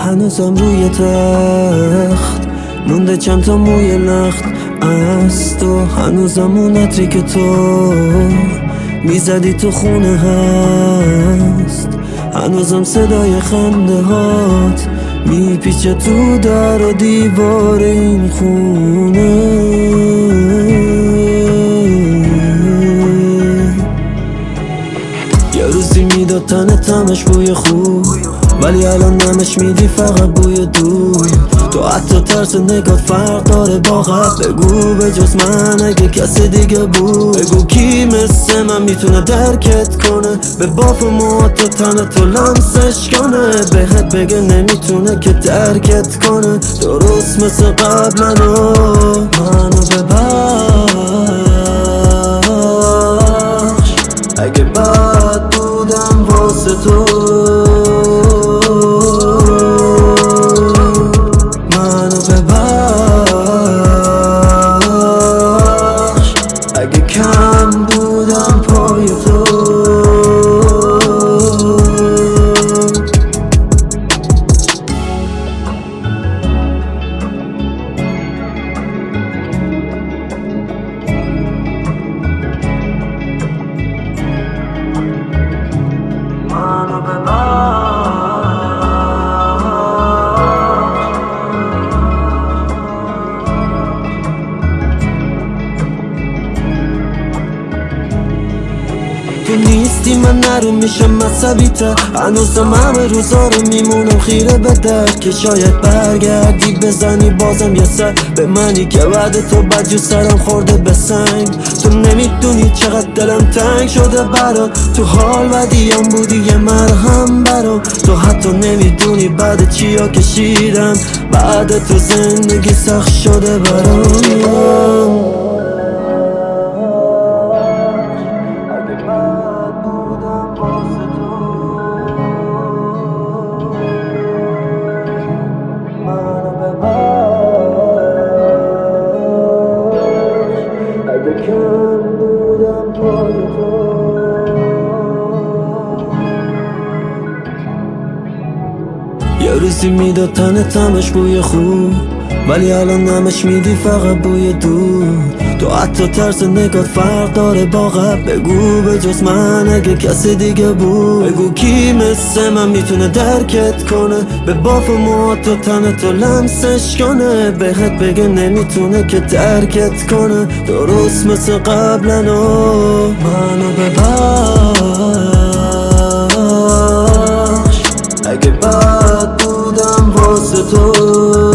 هنوزم روی تخت مونده چند تا موی لخت از تو، هنوزم اون عطری که تو میزدی تو خونه هست، هنوزم صدای خنده هات میپیچه تو در و دیوار این خونه. یه روزی میداد تنه تمش بوی خوب، ولی الان نمش میدی فقط بوی دور. تو حتی طرز نگاه فرق داره با قبل. بگو به جز من اگه کسی دیگه بود، بگو کی مثل من میتونه درکت کنه، به باف موهات تو تنه تو لمسش کنه، بهت بگه نمیتونه که درکت کنه، درست مثل قبل منو ببخش اگه بد بودم واسه تو. اگه کم بودم پای تو. منو تو نیستی من نرو میشم عصبی تر، هنوزم همه روزا رو میمونم خیره به در که شاید برگردی بزنی بازم یه سر به منی که بعد تو بدجو سرم خورده به سنگ. تو نمیدونی چقدر دلم تنگ شده برات، تو حال بدیم بودی یه مرهم برام، تو حتی نمیدونی بعد چیا کشیدم، بعد تو زندگی سخت شده برام. اگه کم بودم پای تو. یه روزی میداد تنه تمش بوی خوب، ولی الان نمش میدی فقط بوی دور. تو حتی طرز نگاه فرق داره با قبل. بگو به جز من اگه کسی دیگه بود، بگو کی مثل من میتونه درکت کنه، به باف موهات تو تنه تو لمسش کنه، بهت بگه نمیتونه که درکت کنه، درست مثل قبلنو منو ببخش اگه بد بودم واسه تو.